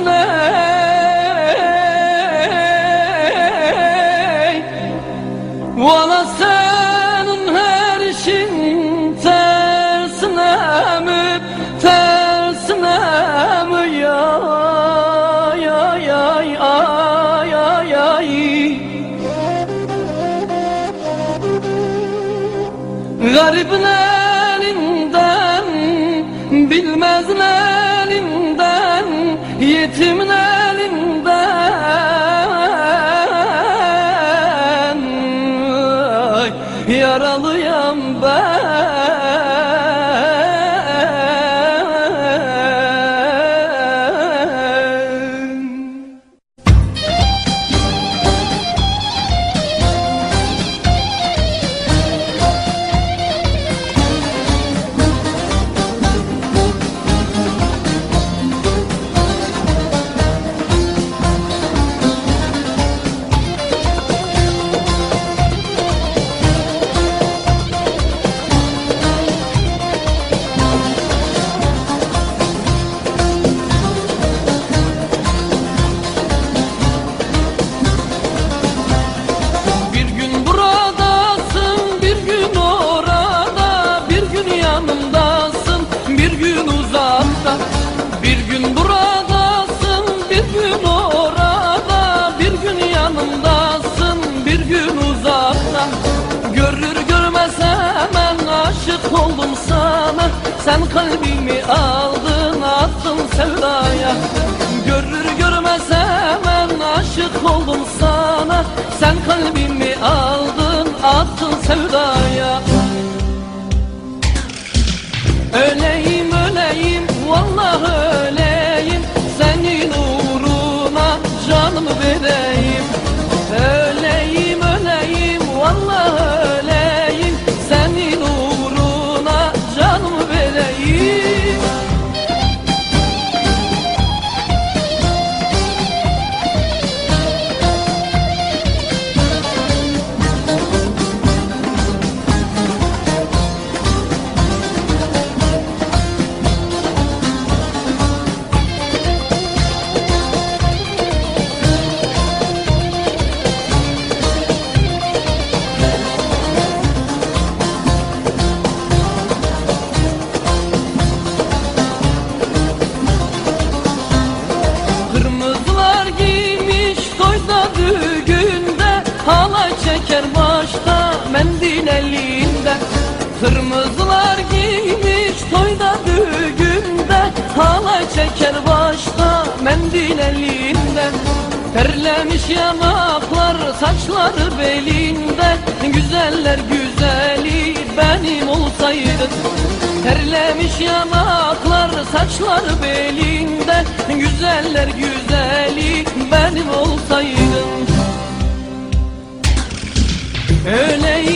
ey. Valla senin her işin tersine mi, tersine mi ya, ya, ya, ay, ay, ay. Garibin elinden, bilmezin elinden, yetimin elinden, ay, yaralıyam ben. Bir gün buradasın, bir gün orada, bir gün yanımdasın, bir gün uzakta. Görür görmez hemen aşık oldum sana, sen kalbimi aldın attın sevdaya. Görür görmez hemen aşık oldum sana, sen kalbimi aldın attın sevdaya. Öleyim öleyim, vallahi öleyim, senin uğruna canımı vereyim. Öleyim öleyim, vallahi öleyim, senin uğruna canımı vereyim. Çeker başta mendil elinde, kırmızılar giymiş toyda düğünde. Halay çeker başta mendil elinde, terlemiş yanaklar saçları belinde. Güzeller güzeli benim olsaydın, terlemiş yanaklar saçları belinde. Güzeller güzeli benim olsaydın. Öleyim